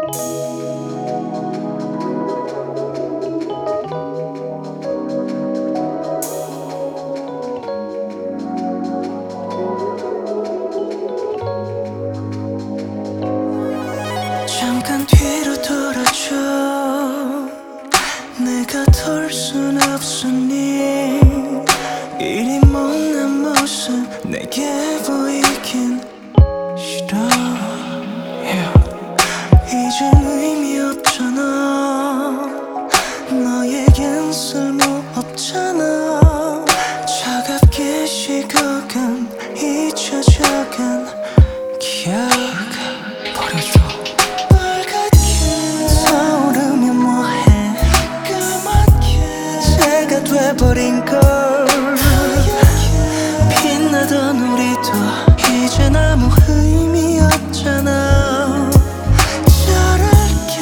잠깐 뒤로 돌아줘. 내가 돌 순 없으니 이리 못난 모습 내게 보이긴 싫어. 이젠 의미 없잖아. 너에겐 쓸모 없잖아. 차갑게 식어간 잊혀져간 기억 버려줘. 타오르면 뭐해. 까맣게 새가 돼버린 걸. 빛나던 우리도 이젠 아무 의미 없잖아. 잘할게.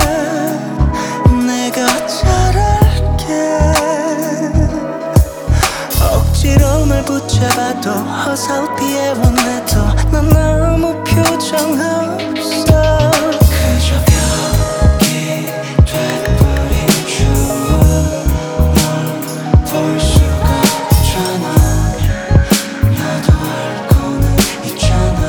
내가 잘할게. 억지로 널 붙잡아도 어설피해 원해도 넌 아무 표정 없어. 그저 벽이 돼버린 추억. 널 볼 수가 없잖아. 나도 알고는 있잖아.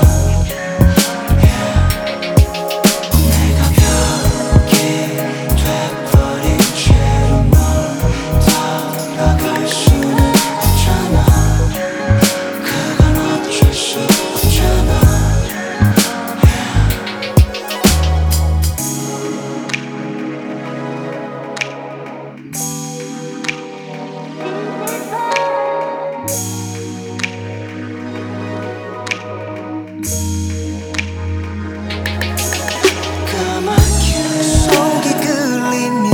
내가 벽이 돼버린 채로 널 따라갈 수는 없잖아. 그건 어쩔 수 없잖아. 까맣게 속이 끌리며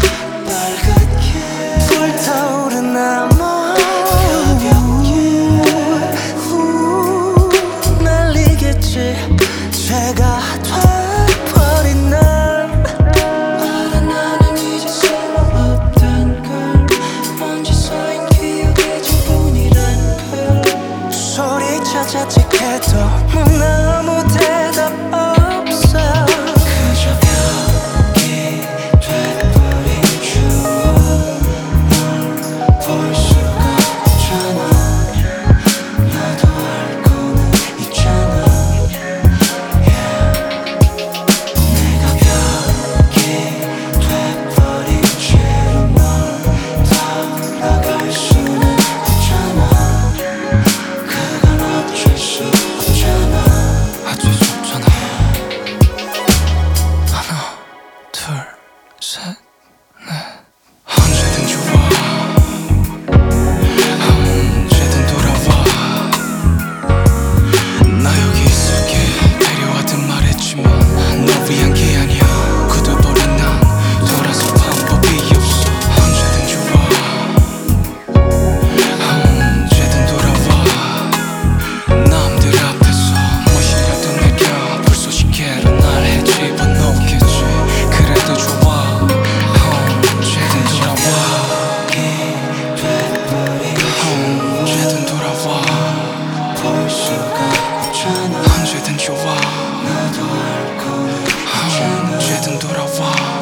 빨갛게 불타오른 나무. 가볍게 날리겠지. 죄가 돼버린 날. 알아 나는 이제 쓸모없단 걸. 먼지 쌓인 기억의 전뿐이란 걸. 소리쳐 자책해도 넌 아무 대답 없어. 그저 벽이 돼버린 추억. 널 볼 수가 없잖아. 나도 알고는 있잖아. 내가 벽이 돼버린 채로 널 따라갈 수는 없잖아. 그건 어쩔 수 없잖아. 어쩔 수 없잖아. 하나, 둘, 셋, 넷. 언제든 좋아. 언제든 돌아와. 나 여기 있을게. 데려왔든 말했지만 널 위한 게 아니야. 굳어버린 난 돌아설 방법이 없어. 언제든 좋아. 언제든 돌아와. 남들 앞에서 무엇이라도 내가 불쏘시개로 날 헤집어놓겠지. 그래도 좋아. 언제든 돌아와. 언제든 돌아와. 볼 수가 없잖아. 언제든 좋아. 나도 알고 있잖아. 언제든 돌아와.